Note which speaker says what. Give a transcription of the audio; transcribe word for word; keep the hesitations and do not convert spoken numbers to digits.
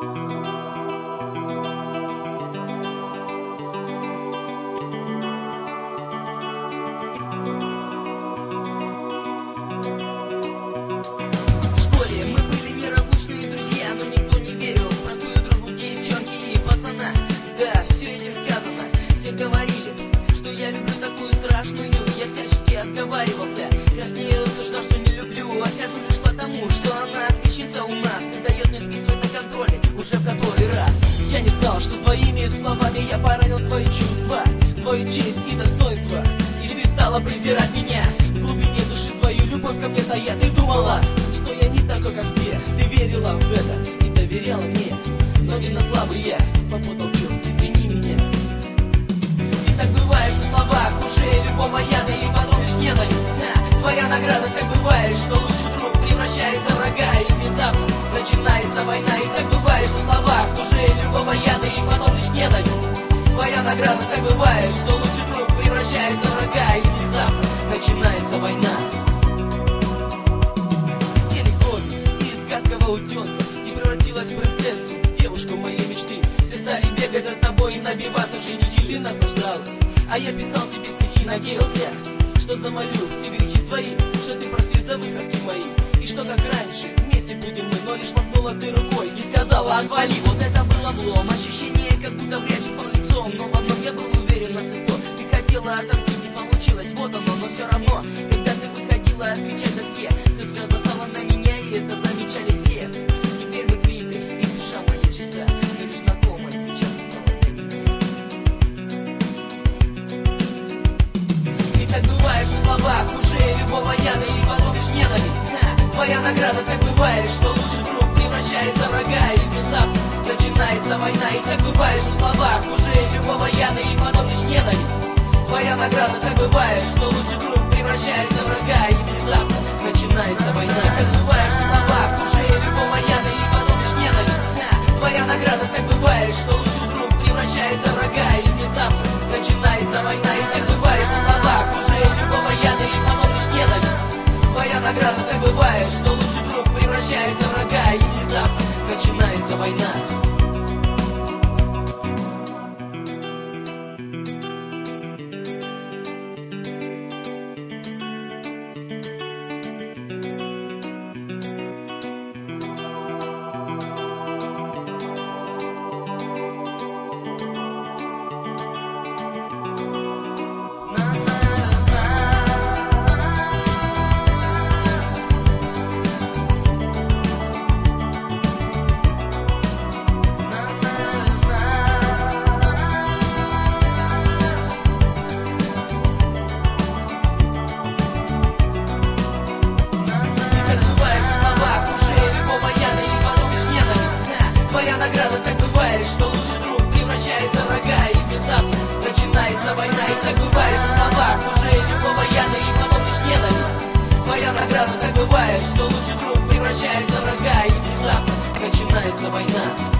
Speaker 1: Говорили, что я люблю такую страшную. Я всячески отговаривался. Краснею утверждал, что не люблю. Отхожу лишь потому, что она отличница у нас и дает мне списывать на контроле уже в который раз. Я не знал, что твоими словами я поранил твои чувства, твою честь и достоинство. И ты стала презирать меня в глубине души, свою любовь ко мне тая. Ты думала, что я не такой, как все. Ты верила в это и доверяла мне. Но видно слабый я попутал чёрт, извини меня. Так бывает в словах уже любого яда и потом лишь ненависть. А, твоя награда, так бывает, что лучший друг превращается в врага, и внезапно начинается война. И так бывает в словах уже любого яда и потом лишь ненависть. Твоя награда, так бывает, что лучший друг превращается в врага, и внезапно начинается война. Телекот из гадкого утенка и превратилась в принцессу, девушку моей мечты. Все стали бегать за тобой и набиваться в женихи, ты наслаждалась. А я писал тебе стихи, надеялся, что замолю все грехи свои, что ты просишь за выходки мои, и что как раньше вместе будем мы. Но лишь махнула ты рукой и сказала: отвали. Вот это был облом, ощущение, как будто в грязь упал лицом. Но в одном я был уверен на все сто. Ты хотела отомстить, не получилось, вот оно. Но все равно, когда ты выходила отвечать доске, все взгляд бросала на меня, и это замечали все. Теперь мы квиты, и душа моя чиста, мы лишь знакомы сейчас. Так бывает в словах уже любого яда и потом лишь ненависть. А, твоя награда, так бывает, что лучший друг превращается в врага, и внезапно начинается война. И так бывает в словах уже любого яда и потом лишь ненависть. Твоя награда, так бывает, что лучший друг превращается в врага, и внезапно начинается война. Так бывает в словах уже любого яда и потом лишь ненависть. А, твоя награда, так бывает, что лучший друг превращается в врага, и внезапно начинается война. И так бывает в словах уже любого яда и потом лишь ненависть. Твоя награда, так бывает, что лучший друг превращается в врага, и внезапно начинается война. Твоя награда, так бывает, что лучший друг превращается в врага, и внезапно начинается война. И так бывает в словах уже любого яда и потом лишь ненависть. Твоя награда, так бывает, что лучший друг превращается в врага, и внезапно начинается война.